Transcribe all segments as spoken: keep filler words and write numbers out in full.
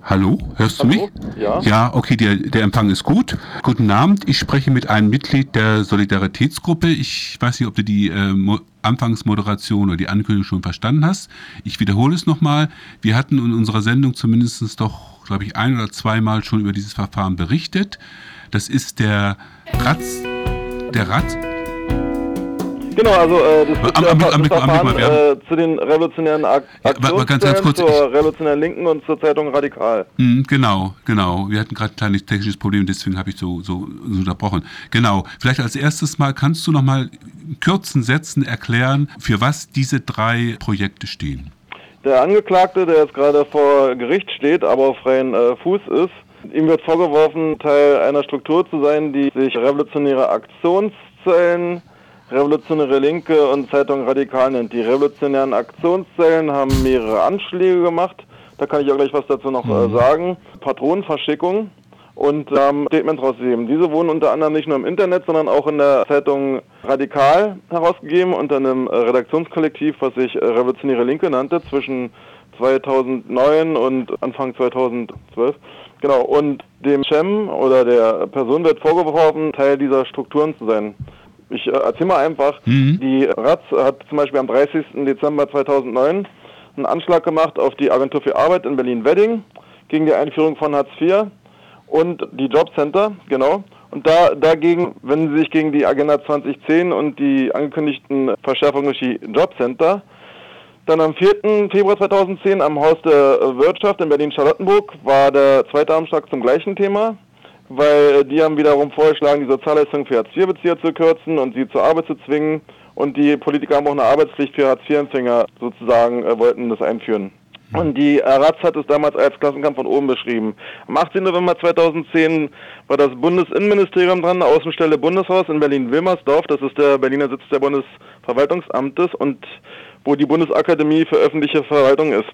Hallo, hörst du Hallo? mich? Ja? Ja, okay, der, der Empfang ist gut. Guten Abend, ich spreche mit einem Mitglied der Solidaritätsgruppe. Ich weiß nicht, ob du die äh, Mo- Anfangsmoderation oder die Ankündigung schon verstanden hast. Ich wiederhole es nochmal. Wir hatten in unserer Sendung zumindest doch, glaube ich, ein oder zweimal schon über dieses Verfahren berichtet. Das ist der Ratz, der Ratz, Genau, also äh, das ist Am- der am- Ver- am- das am- am- Verfahren wir haben- äh, zu den revolutionären Ak Ja, wa- wa- ganz- ganz Aktionszellen, kurz, zur ich- revolutionären Linken und zur Zeitung Radikal. Hm, genau, genau. Wir hatten gerade ein kleines technisches Problem, deswegen habe ich so, so, so unterbrochen. Genau. Vielleicht als erstes mal, kannst du noch mal in kurzen Sätzen erklären, für was diese drei Projekte stehen? Der Angeklagte, der jetzt gerade vor Gericht steht, aber auf freien äh, Fuß ist, ihm wird vorgeworfen, Teil einer Struktur zu sein, die sich revolutionäre Aktionszellen, Revolutionäre Linke und Zeitung Radikal nennt. Die revolutionären Aktionszellen haben mehrere Anschläge gemacht. Da kann ich auch gleich was dazu noch äh, sagen. Patronenverschickung und haben Statements rausgegeben. Diese wurden unter anderem nicht nur im Internet, sondern auch in der Zeitung Radikal herausgegeben unter einem äh, Redaktionskollektiv, was sich äh, Revolutionäre Linke nannte, zwischen zweitausendneun und Anfang zweitausendzwölf. Genau, und dem Cem oder der Person wird vorgeworfen, Teil dieser Strukturen zu sein. Ich äh, erzähle mal einfach, Mhm. die Ratz hat zum Beispiel am dreißigsten Dezember zweitausendneun einen Anschlag gemacht auf die Agentur für Arbeit in Berlin-Wedding gegen die Einführung von Hartz vier und die Jobcenter, genau. Und da dagegen, wenn sie sich gegen die Agenda zwanzig zehn und die angekündigten Verschärfungen durch die Jobcenter. Dann am vierten Februar zweitausendzehn am Haus der Wirtschaft in Berlin-Charlottenburg war der zweite Anschlag zum gleichen Thema, weil die haben wiederum vorgeschlagen, die Sozialleistung für Hartz vier Bezieher zu kürzen und sie zur Arbeit zu zwingen. Und die Politiker haben auch eine Arbeitspflicht für Hartz vier Empfänger sozusagen, äh, wollten das einführen. Und die äh, Ratz hat es damals als Klassenkampf von oben beschrieben. Am achtzehnten November zweitausendzehn war das Bundesinnenministerium dran, Außenstelle Bundeshaus in Berlin-Wilmersdorf, das ist der Berliner Sitz der Bundesverwaltungsamtes und wo die Bundesakademie für öffentliche Verwaltung ist.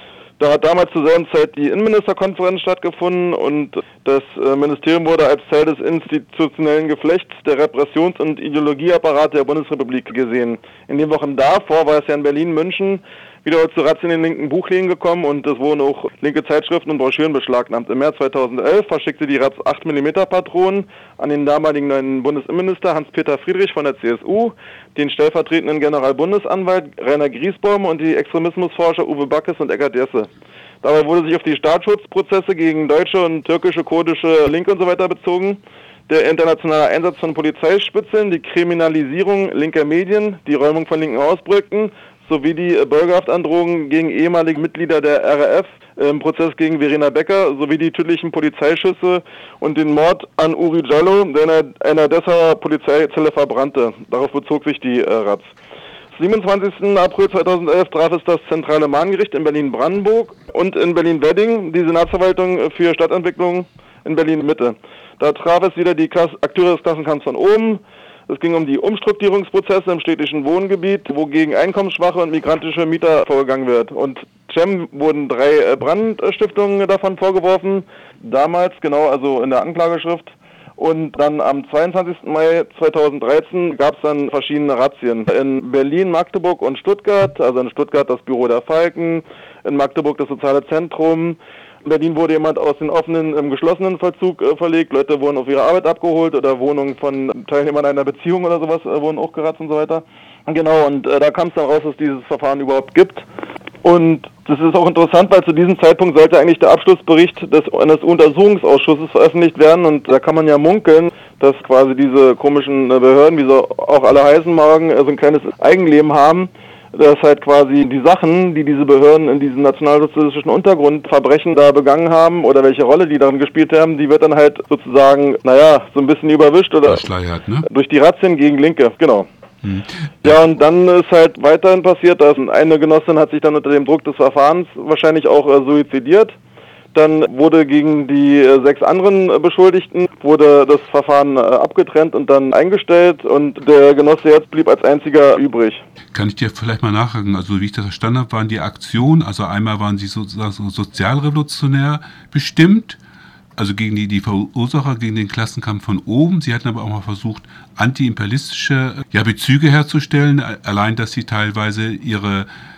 Da hat damals zur selben Zeit die Innenministerkonferenz stattgefunden und das äh, Ministerium wurde als Teil des institutionellen Geflechts der Repressions- und Ideologieapparat der Bundesrepublik gesehen. In den Wochen davor war es ja in Berlin, München wieder zu Ratz in den linken Buchläden gekommen und es wurden auch linke Zeitschriften und Broschüren beschlagnahmt. Im März zweitausendelf verschickte die Ratz acht Millimeter Patronen an den damaligen neuen Bundesinnenminister Hans-Peter Friedrich von der C S U, den stellvertretenden Generalbundesanwalt Rainer Griesbaum und die Extremismusforscher Uwe Backes und Eckhard Jesse. Dabei wurde sich auf die Staatsschutzprozesse gegen deutsche und türkische, kurdische Linke und so weiter bezogen. Der internationale Einsatz von Polizeispitzeln, die Kriminalisierung linker Medien, die Räumung von linken Hausprojekten sowie die Bürgerhaftandrohungen gegen ehemalige Mitglieder der R A F im Prozess gegen Verena Becker sowie die tödlichen Polizeischüsse und den Mord an Uri Jallo, der in einer, einer Dessauer Polizeizelle verbrannte. Darauf bezog sich die äh, Ratz. siebenundzwanzigsten April zweitausendelf traf es das zentrale Mahngericht in Berlin-Brandenburg und in Berlin-Wedding die Senatsverwaltung für Stadtentwicklung in Berlin-Mitte. Da traf es wieder die Klasse, Akteure des Klassenkampfs von oben. Es ging um die Umstrukturierungsprozesse im städtischen Wohngebiet, wo gegen einkommensschwache und migrantische Mieter vorgegangen wird. Und Cem wurden drei Brandstiftungen davon vorgeworfen, damals, genau, also in der Anklageschrift. Und dann am zweiundzwanzigsten Mai zweitausenddreizehn gab es dann verschiedene Razzien. In Berlin, Magdeburg und Stuttgart, also in Stuttgart das Büro der Falken, in Magdeburg das Soziale Zentrum. In Berlin wurde jemand aus den offenen im geschlossenen Vollzug äh, verlegt. Leute wurden auf ihre Arbeit abgeholt oder Wohnungen von Teilnehmern einer Beziehung oder sowas äh, wurden auch geratzt und so weiter. Genau, und äh, da kam es dann raus, dass es dieses Verfahren überhaupt gibt. Und das ist auch interessant, weil zu diesem Zeitpunkt sollte eigentlich der Abschlussbericht des, eines Untersuchungsausschusses veröffentlicht werden. Und da kann man ja munkeln, dass quasi diese komischen äh, Behörden, wie sie auch alle heißen morgen, äh, so ein kleines Eigenleben haben. Dass halt quasi die Sachen, die diese Behörden in diesem nationalsozialistischen Untergrundverbrechen da begangen haben oder welche Rolle die darin gespielt haben, die wird dann halt sozusagen, naja, so ein bisschen überwischt oder Verschleiert, ne? durch die Razzien gegen Linke, genau. Hm. Ja, und dann ist halt weiterhin passiert, dass eine Genossin hat sich dann unter dem Druck des Verfahrens wahrscheinlich auch äh, suizidiert. Dann wurde gegen die äh, sechs anderen äh, Beschuldigten wurde das Verfahren äh, abgetrennt und dann eingestellt und der Genosse jetzt blieb als einziger übrig. Kann ich dir vielleicht mal nachhaken? Also wie ich das verstanden habe, waren die Aktionen, also einmal waren sie sozusagen so sozialrevolutionär bestimmt, also gegen die, die Verursacher, gegen den Klassenkampf von oben. Sie hatten aber auch mal versucht, antiimperialistische ja, Bezüge herzustellen, allein, dass sie teilweise ihre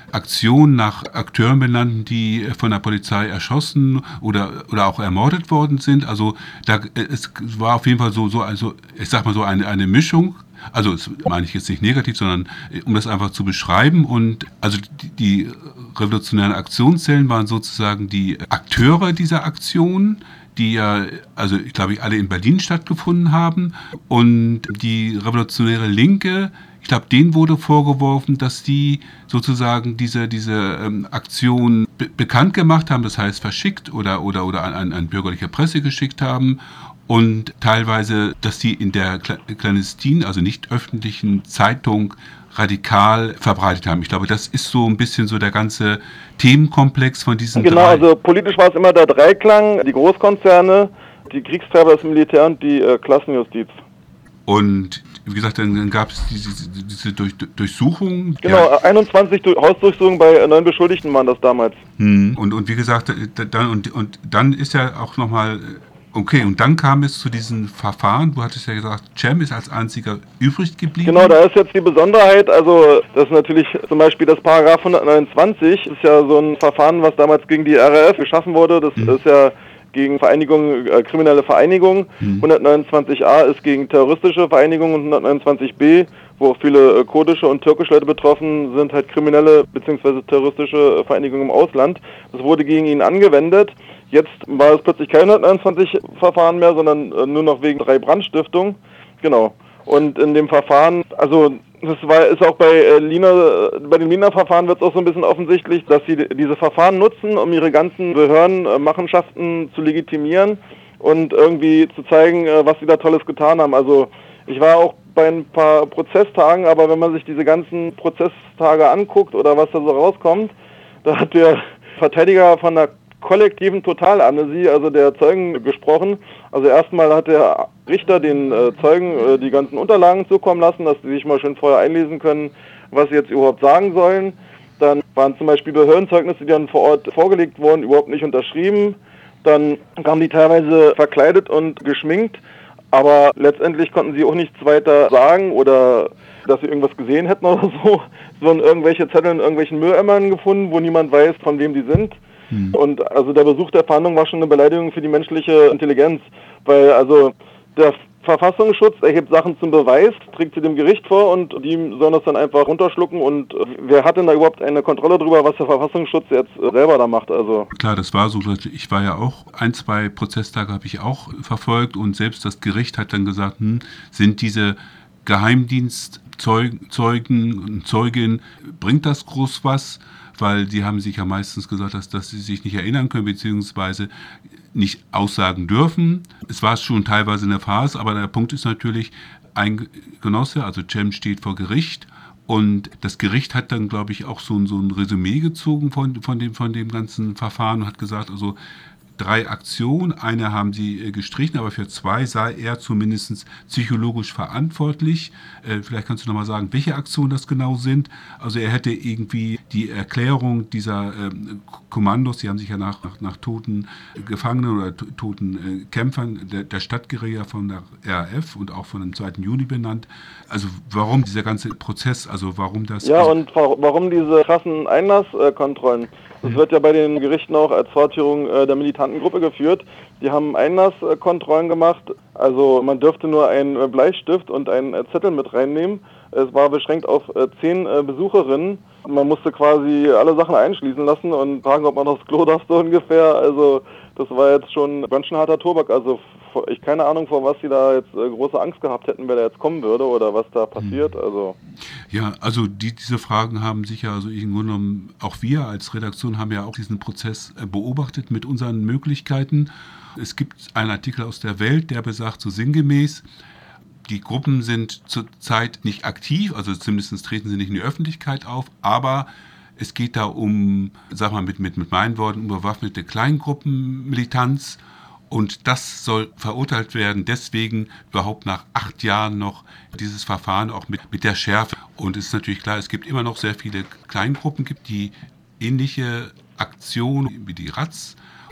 Aktionen nach Akteuren benannten, die von der Polizei erschossen oder, oder auch ermordet worden sind. Also da, es war auf jeden Fall so, so also ich sag mal so eine, eine Mischung. Also das meine ich jetzt nicht negativ, sondern um das einfach zu beschreiben. Und also die, die revolutionären Aktionszellen waren sozusagen die Akteure dieser Aktion, die ja, also ich glaube, alle in Berlin stattgefunden haben. Und die revolutionäre Linke, ich glaube, denen wurde vorgeworfen, dass die sozusagen diese, diese ähm, Aktion be- bekannt gemacht haben, das heißt verschickt oder, oder, oder an, an, an bürgerliche Presse geschickt haben. Und teilweise, dass die in der clandestinen, also nicht öffentlichen Zeitung radikal verbreitet haben. Ich glaube, das ist so ein bisschen so der ganze Themenkomplex von diesen Genau, drei. also politisch war es immer der Dreiklang, die Großkonzerne, die Kriegstreiber, das Militär und die äh, Klassenjustiz. Und wie gesagt, dann gab es diese, diese Durch, Durchsuchung. Genau, Ja. einundzwanzig Hausdurchsuchungen bei neun Beschuldigten waren das damals. Hm. Und, und wie gesagt, dann, und, und dann ist ja auch nochmal, okay, und dann kam es zu diesen Verfahren. Du hattest ja gesagt, Cem ist als einziger übrig geblieben. Genau, da ist jetzt die Besonderheit, also das ist natürlich zum Beispiel das Paragraph hundertneunundzwanzig, ist ja so ein Verfahren, was damals gegen die R A F geschaffen wurde, das hm. ist ja gegen Vereinigung, äh, kriminelle Vereinigung. Hm. hundertneunundzwanzig a ist gegen terroristische Vereinigung und hundertneunundzwanzig b, wo auch viele äh, kurdische und türkische Leute betroffen sind, halt kriminelle bzw. terroristische Vereinigungen im Ausland. Das wurde gegen ihn angewendet. Jetzt war es plötzlich kein hundertneunundzwanzig Verfahren mehr, sondern äh, nur noch wegen drei Brandstiftungen. Genau. Und in dem Verfahren, also das war, ist auch bei äh, Lina, bei den Lina-Verfahren wird es auch so ein bisschen offensichtlich, dass sie diese Verfahren nutzen, um ihre ganzen Behördenmachenschaften zu legitimieren und irgendwie zu zeigen, äh, was sie da Tolles getan haben. Also ich war auch bei ein paar Prozesstagen, aber wenn man sich diese ganzen Prozesstage anguckt oder was da so rauskommt, da hat der Verteidiger von der kollektiven Totalamnesie, also der Zeugen, gesprochen. Also erstmal hat der Richter den äh, Zeugen äh, die ganzen Unterlagen zukommen lassen, dass sie sich mal schön vorher einlesen können, was sie jetzt überhaupt sagen sollen. Dann waren zum Beispiel Behördenzeugnisse, die dann vor Ort vorgelegt wurden, überhaupt nicht unterschrieben. Dann kamen die teilweise verkleidet und geschminkt, aber letztendlich konnten sie auch nichts weiter sagen oder dass sie irgendwas gesehen hätten oder so. Es wurden irgendwelche Zettel in irgendwelchen Mülleimern gefunden, wo niemand weiß, von wem die sind. Hm. Und also der Besuch der Verhandlung war schon eine Beleidigung für die menschliche Intelligenz, weil also der Verfassungsschutz erhebt Sachen zum Beweis, trägt sie dem Gericht vor und die sollen das dann einfach runterschlucken und wer hat denn da überhaupt eine Kontrolle darüber, was der Verfassungsschutz jetzt selber da macht? Also klar, das war so, ich war ja auch, ein, zwei Prozesstage habe ich auch verfolgt und selbst das Gericht hat dann gesagt, hm, sind diese Geheimdienstzeugen und Zeuginnen, bringt das groß was? Weil die haben sich ja meistens gesagt, dass, dass sie sich nicht erinnern können, beziehungsweise nicht aussagen dürfen. Es war schon teilweise eine Farce, aber der Punkt ist natürlich, ein Genosse, also Cem, steht vor Gericht und das Gericht hat dann, glaube ich, auch so ein, so ein Resümee gezogen von, von, dem, von dem ganzen Verfahren und hat gesagt, also drei Aktionen, eine haben sie gestrichen, aber für zwei sei er zumindest psychologisch verantwortlich. Äh, vielleicht kannst du nochmal sagen, welche Aktionen das genau sind. Also er hätte irgendwie die Erklärung dieser ähm, Kommandos, die haben sich ja nach, nach, nach toten Gefangenen oder to- toten äh, Kämpfern der, der Stadtguerilla von der R A F und auch von dem zweiten Juni benannt. Also warum dieser ganze Prozess, also warum das... Ja, und warum diese krassen Einlasskontrollen? Das wird ja bei den Gerichten auch als Fortführung äh, der militanten Gruppe geführt. Die haben Einlasskontrollen gemacht. Also man dürfte nur einen äh, Bleistift und einen äh, Zettel mit reinnehmen. Es war beschränkt auf äh, zehn äh, Besucherinnen. Man musste quasi alle Sachen einschließen lassen und fragen, ob man aufs Klo darf, so ungefähr. Also das war jetzt schon ganz schön harter Tobak. Also ich keine Ahnung, vor was sie da jetzt äh, große Angst gehabt hätten, wer da jetzt kommen würde oder was da passiert. Also ja, also die, diese Fragen haben sicher, also im Grunde genommen, auch wir als Redaktion haben ja auch diesen Prozess beobachtet mit unseren Möglichkeiten. Es gibt einen Artikel aus der Welt, der besagt so sinngemäß, die Gruppen sind zurzeit nicht aktiv, also zumindest treten sie nicht in die Öffentlichkeit auf, aber es geht da um, sag mal mit, mit, mit meinen Worten, um bewaffnete Kleingruppenmilitanz. Und das soll verurteilt werden, deswegen überhaupt nach acht Jahren noch dieses Verfahren auch mit, mit der Schärfe. Und es ist natürlich klar, es gibt immer noch sehr viele Kleingruppen, gibt die ähnliche Aktionen wie die R A Z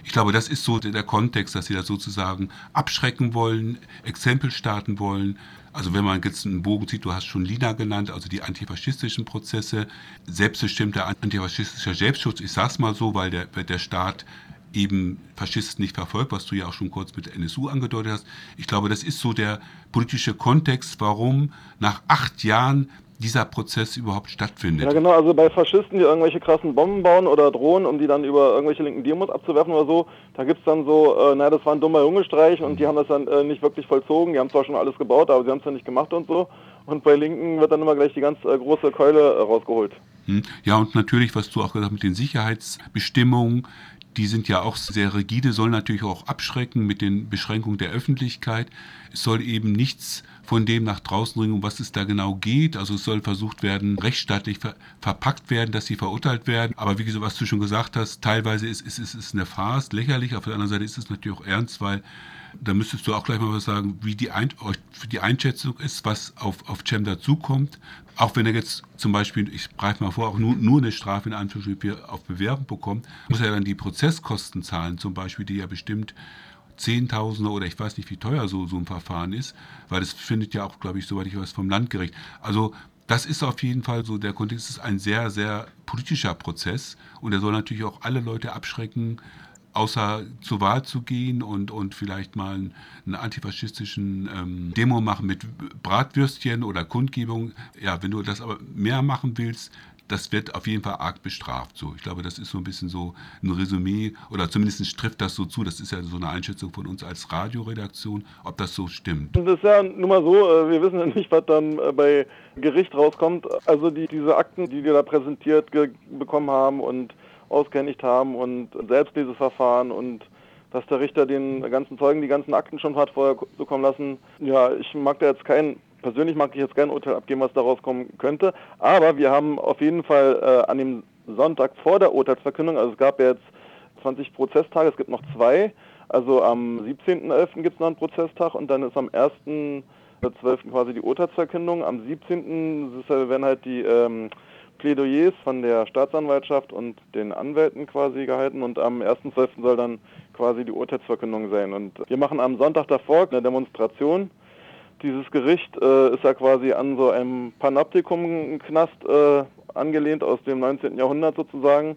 Ich glaube, das ist so der, der Kontext, dass sie da sozusagen abschrecken wollen, Exempel starten wollen. Also wenn man jetzt einen Bogen zieht, du hast schon Lina genannt, also die antifaschistischen Prozesse, selbstbestimmter antifaschistischer Selbstschutz, ich sag's mal so, weil der, der Staat eben Faschisten nicht verfolgt, was du ja auch schon kurz mit der N S U angedeutet hast. Ich glaube, das ist so der politische Kontext, warum nach acht Jahren dieser Prozess überhaupt stattfindet. Ja genau, also bei Faschisten, die irgendwelche krassen Bomben bauen oder drohen, um die dann über irgendwelche linken Demos abzuwerfen oder so, da gibt's dann so, äh, naja, das war ein dummer Jungestreich und die haben das dann äh, nicht wirklich vollzogen, die haben zwar schon alles gebaut, aber sie haben es dann nicht gemacht und so. Und bei Linken wird dann immer gleich die ganz äh, große Keule äh, rausgeholt. Ja, und natürlich, was du auch gesagt hast mit den Sicherheitsbestimmungen, die sind ja auch sehr rigide, sollen natürlich auch abschrecken mit den Beschränkungen der Öffentlichkeit. Es soll eben nichts von dem nach draußen bringen, um was es da genau geht. Also es soll versucht werden, rechtsstaatlich ver- verpackt werden, dass sie verurteilt werden. Aber wie gesagt, was du schon gesagt hast, teilweise ist es ist, ist, ist eine Farce, lächerlich. Auf der anderen Seite ist es natürlich auch ernst, weil da müsstest du auch gleich mal was sagen, wie die, Ein- die Einschätzung ist, was auf, auf Cem dazukommt. Auch wenn er jetzt zum Beispiel, ich greife mal vor, auch nur, nur eine Strafe in Anführungsstrichen auf Bewährung bekommt, muss er dann die Prozesskosten zahlen, zum Beispiel, die ja bestimmt Zehntausende oder ich weiß nicht, wie teuer so, so ein Verfahren ist, weil das findet ja auch, glaube ich, soweit ich weiß, vom Landgericht. Also das ist auf jeden Fall so, der Kontext ist ein sehr, sehr politischer Prozess und er soll natürlich auch alle Leute abschrecken, außer zur Wahl zu gehen und, und vielleicht mal einen, einen antifaschistischen ähm, Demo machen mit Bratwürstchen oder Kundgebung. Ja, wenn du das aber mehr machen willst, das wird auf jeden Fall arg bestraft. So, ich glaube, das ist so ein bisschen so ein Resümee oder zumindest trifft das so zu. Das ist ja so eine Einschätzung von uns als Radioredaktion, ob das so stimmt. Das ist ja nun mal so, wir wissen ja nicht, was dann bei Gericht rauskommt. Also die, diese Akten, die wir da präsentiert ge- bekommen haben und ausgehändigt haben und Selbstleseverfahren und dass der Richter den ganzen Zeugen die ganzen Akten schon hat vorher bekommen lassen. Ja, ich mag da jetzt kein, persönlich mag ich jetzt kein Urteil abgeben, was da rauskommen könnte, aber wir haben auf jeden Fall äh, an dem Sonntag vor der Urteilsverkündung, also es gab ja jetzt zwanzig Prozesstage, es gibt noch zwei, also am siebzehnten elften gibt es noch einen Prozesstag und dann ist am ersten zwölften quasi die Urteilsverkündung, am siebzehnten werden halt die ähm, Plädoyers von der Staatsanwaltschaft und den Anwälten quasi gehalten und am ersten zwölften soll dann quasi die Urteilsverkündung sein. Und wir machen am Sonntag davor eine Demonstration. Dieses Gericht äh, ist ja quasi an so einem Panoptikum-Knast äh, angelehnt aus dem neunzehnten Jahrhundert sozusagen.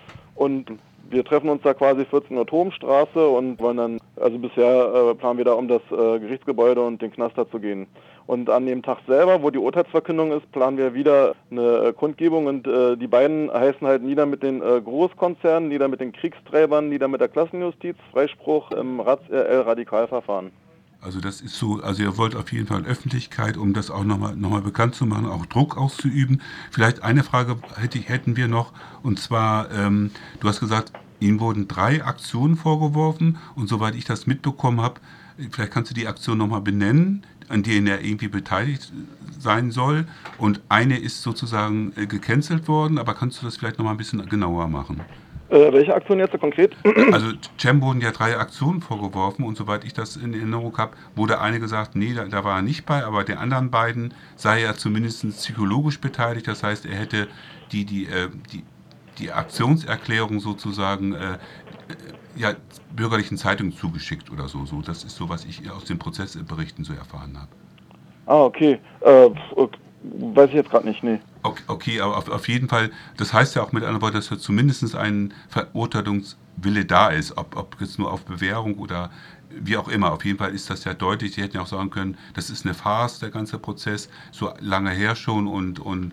Und wir treffen uns da quasi vierzehn Uhr Turmstraße und wollen dann, also bisher äh, planen wir da um das äh, Gerichtsgebäude und den Knast da zu gehen. Und an dem Tag selber, wo die Urteilsverkündung ist, planen wir wieder eine äh, Kundgebung und äh, die beiden heißen halt nieder mit den äh, Großkonzernen, nieder mit den Kriegsträgern, nieder mit der Klassenjustiz, Freispruch im Radikalverfahren. Also das ist so, also ihr wollt auf jeden Fall Öffentlichkeit, um das auch nochmal noch mal bekannt zu machen, auch Druck auszuüben. Vielleicht eine Frage hätte, hätten wir noch, und zwar, ähm, du hast gesagt, Ihnen wurden drei Aktionen vorgeworfen und soweit ich das mitbekommen habe, vielleicht kannst du die Aktion nochmal benennen, an denen er irgendwie beteiligt sein soll. Und eine ist sozusagen äh, gecancelt worden, aber kannst du das vielleicht nochmal ein bisschen genauer machen? Äh, welche Aktion jetzt so konkret? Also Cem wurden ja drei Aktionen vorgeworfen und soweit ich das in Erinnerung habe, wurde eine gesagt, nee, da, da war er nicht bei, aber der anderen beiden sei er zumindest psychologisch beteiligt. Das heißt, er hätte die, die, äh, die, die Aktionserklärung sozusagen äh, äh, ja, bürgerlichen Zeitungen zugeschickt oder so. so. Das ist so, was ich aus den Prozessberichten so erfahren habe. Ah, okay. Äh, weiß ich jetzt gerade nicht, nee. Okay, okay, aber auf, auf jeden Fall, das heißt ja auch mit anderen Worten, dass ja zumindest ein Verurteilungswille da ist, ob, ob jetzt nur auf Bewährung oder wie auch immer. Auf jeden Fall ist das ja deutlich. Sie hätten ja auch sagen können, das ist eine Farce, der ganze Prozess, so lange her schon und, und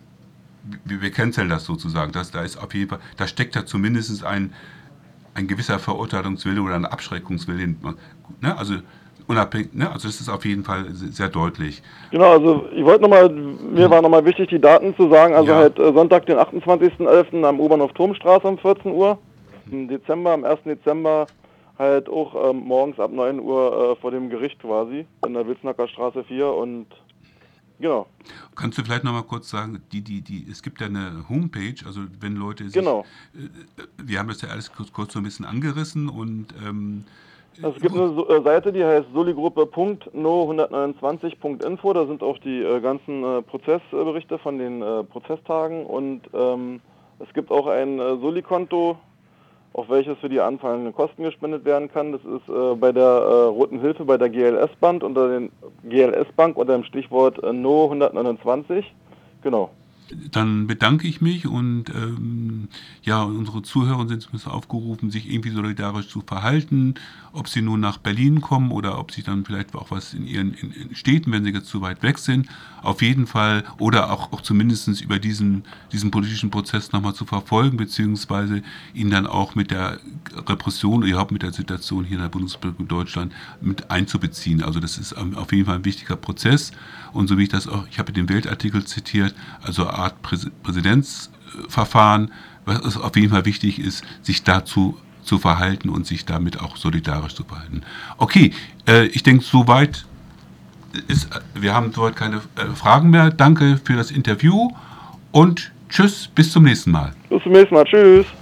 wir, wir canceln das sozusagen. Das, da ist auf jeden Fall, da steckt ja zumindest ein, ein gewisser Verurteilungswille oder ein Abschreckungswille. Ne? Also unabhängig, ne? Also das ist auf jeden Fall sehr deutlich. Genau, also ich wollte nochmal, mir war nochmal wichtig, die Daten zu sagen, also ja. halt äh, Sonntag, den achtundzwanzigsten elften am U-Bahnhof Turmstraße um vierzehn Uhr, im Dezember, am ersten Dezember halt auch ähm, morgens ab neun Uhr äh, vor dem Gericht quasi, in der Wilsnacker Straße vier und genau. Kannst du vielleicht nochmal kurz sagen, die, die, die, es gibt ja eine Homepage, also wenn Leute sich, genau. äh, wir haben das ja alles kurz, kurz so ein bisschen angerissen und ähm, es gibt eine Seite, die heißt soligruppe punkt no hundertneunundzwanzig punkt info, da sind auch die äh, ganzen äh, Prozessberichte von den äh, Prozesstagen und ähm, es gibt auch ein äh, Soli-Konto, auf welches für die anfallenden Kosten gespendet werden kann. Das ist äh, bei der äh, Roten Hilfe, bei der G L S-Bank unter den G L S-Bank unter dem Stichwort äh, N O hundertneunundzwanzig. Genau. Dann bedanke ich mich und ähm, ja, unsere Zuhörer sind aufgerufen, sich irgendwie solidarisch zu verhalten, ob sie nun nach Berlin kommen oder ob sie dann vielleicht auch was in ihren in, in Städten, wenn sie jetzt zu weit weg sind, auf jeden Fall oder auch, auch zumindest über diesen, diesen politischen Prozess nochmal zu verfolgen, beziehungsweise ihn dann auch mit der Repression oder überhaupt mit der Situation hier in der Bundesrepublik Deutschland mit einzubeziehen. Also das ist auf jeden Fall ein wichtiger Prozess und so wie ich das auch, ich habe den Weltartikel zitiert, also eine Art Präs- Präzedenzverfahren, was auf jeden Fall wichtig ist, sich dazu zu verhalten und sich damit auch solidarisch zu verhalten. Okay, äh, ich denke, soweit ist, wir haben soweit keine äh, Fragen mehr. Danke für das Interview und tschüss, bis zum nächsten Mal. Bis zum nächsten Mal, tschüss.